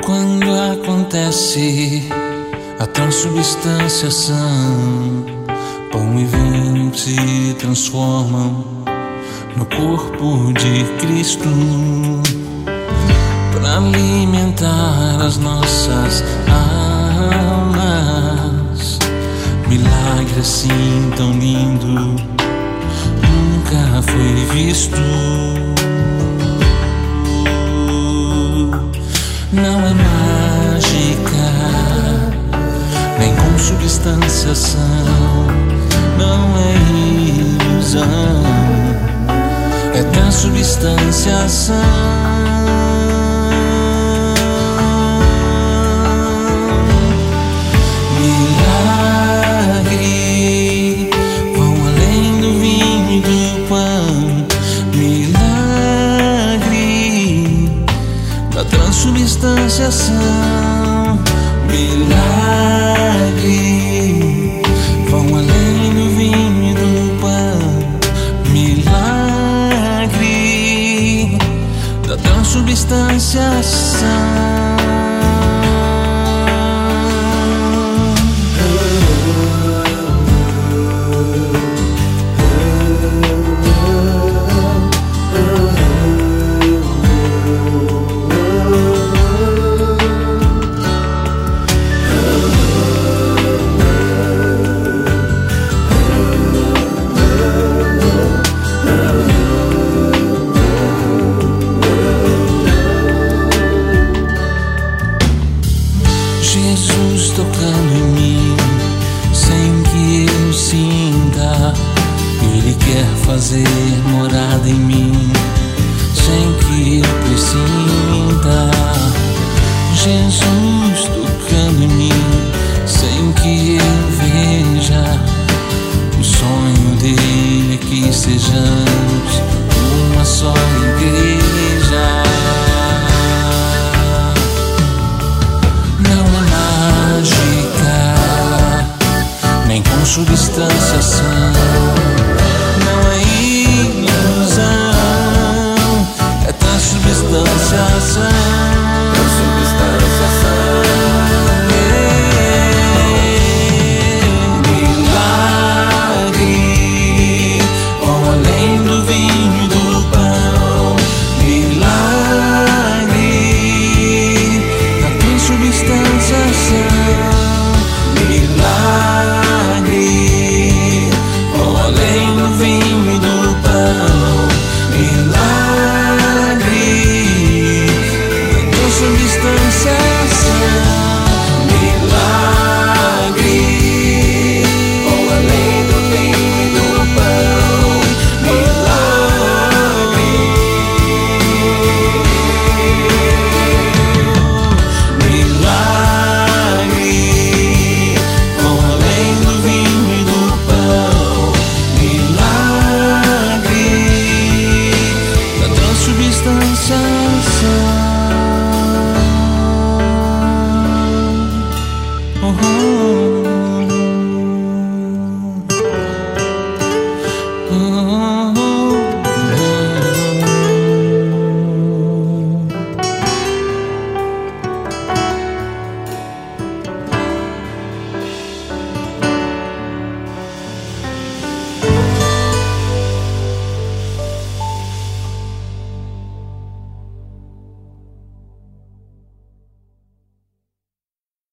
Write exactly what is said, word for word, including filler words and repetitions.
Quando acontece a transubstanciação, pão e vinho se transformam no corpo de Cristo, para alimentar as nossas almas. Milagre assim tão lindo nunca foi visto. Não é mágica, nem consubstanciação, não é ilusão, é transubstanciação. Milagre vão além do vinho e do pão. Milagre da transubstanciação. Milagre vão além do vinho e do pão. Milagre da transubstanciação. Jesus tocando em mim, sem que eu sinta. Ele quer fazer morada em mim, sem que eu pressinta. Jesus tocando em mim, sem que eu veja. O sonho dele é que sejamos uma só igreja. Consubstanciação não é ilusão, é transubstanciação. Transubstanciação. Milagre vão além do vinho e do pão. Milagre da transubstanciação. Milagre vão além do vinho e do pão. Milagre da transubstanciação. Milagre vão além do vinho e do pão. Milagre. Milagre vão além do vinho e do pão. Milagre da transubstanciação.